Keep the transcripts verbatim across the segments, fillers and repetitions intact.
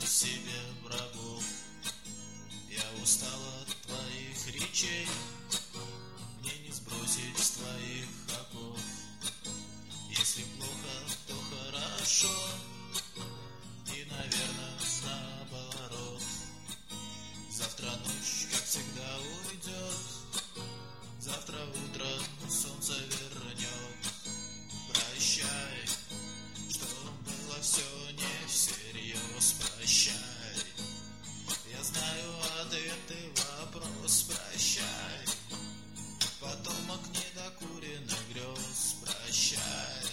себе врагов. Я устал от твоих речей, мне не сбросить с твоих оков. Если плохо, то хорошо, и, наверное, наоборот. Завтра ночь, как всегда, уйдет, завтра утро солнце вернет. Прощай, что было все не всерьез. Прощай, я знаю ответ и вопрос. Прощай, потомок недокуренных грез. Прощай,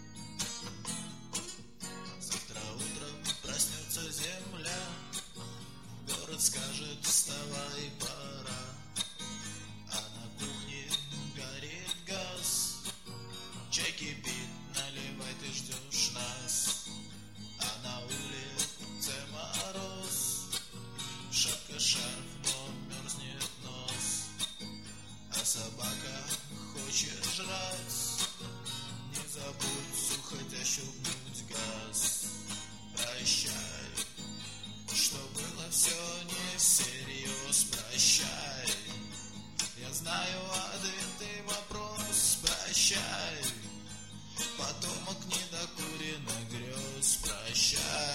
завтра утром проснется земля, город скажет: вставай, пора. А на кухне горит газ, чай кипит, наливай, ты ждешь нас. А на улице мороз, шапка, шарф, но мерзнет нос. А собака хочет жрать, не забудь сухотя щелкнуть газ. Прощай, что было все не всерьез. Прощай, я знаю ответ и вопрос. Прощай, потомок недокуренных грез. Прощай.